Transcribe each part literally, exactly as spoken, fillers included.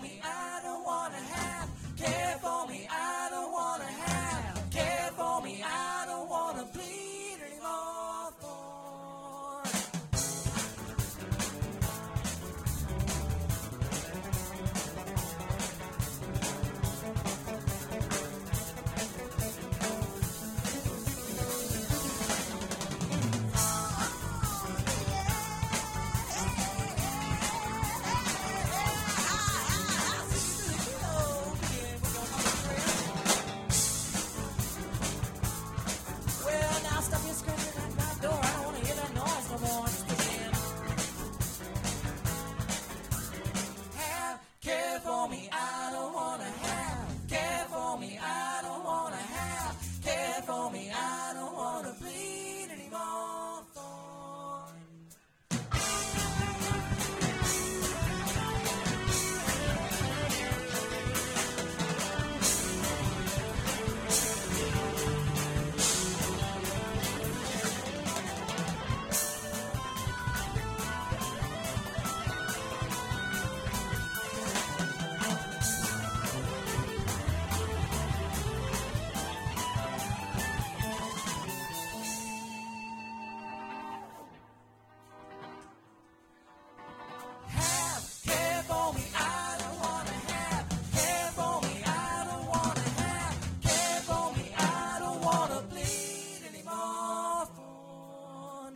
me, I don't wanna have. Care for me, I don't wanna have. Care for me, I don't wanna bleed anymore. For well, now stop your scratching at my door. I don't wanna hear that noise no more. Just begin. Have care for me, I don't wanna have. Care for me, I don't wanna have. Care for me, I don't wanna bleed anymore. For have care for me, I don't wanna have. Care for me, I don't wanna have. Care for me, I don't wanna bleed anymore. For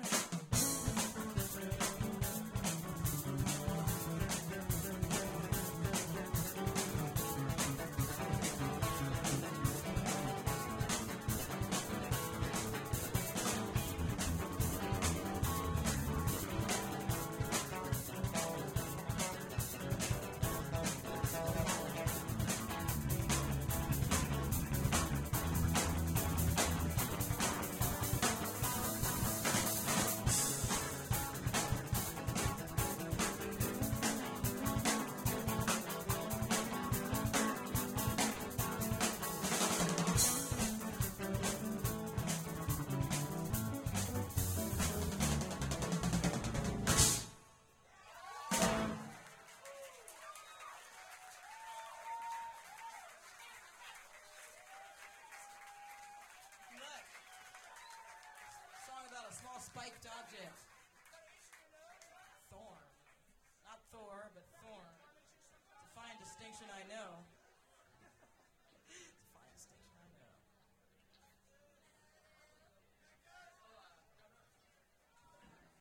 song about a small spiked object. Thorn. Not Thor, but thorn. It's a fine distinction, I know.